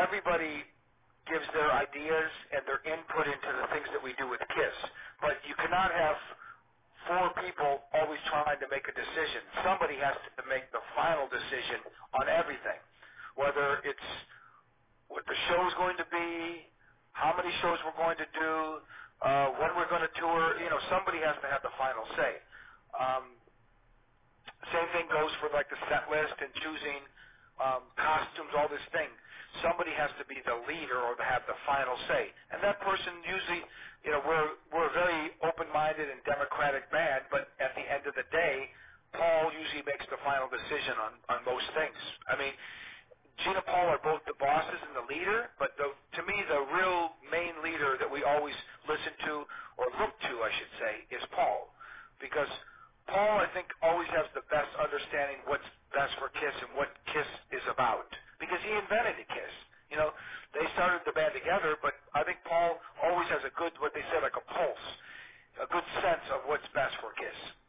everybody gives their ideas and their input into the things that we do with KISS. But you cannot have four people always trying to make a decision. Somebody has to make the final decision on everything, whether it's what the show is going to be, how many shows we're going to do, when we're going to tour. Somebody has to have the final say. Same thing goes for like the set list and choosing costumes, all this thing. Somebody has to be the leader or to have the final say. And that person usually, we're a very open-minded and democratic band, but at the end of the day, Paul usually makes the final decision on most things. I mean, Gene and Paul are both the bosses and the leader, but to me, the real main leader that we always listen to, or look to, I should say, is Paul. Because Paul, I think, always has the best understanding what's best for KISS and what KISS is about. Because he invented the KISS. They started the band together, but I think Paul always has a good, what they say, like a pulse, a good sense of what's best for KISS.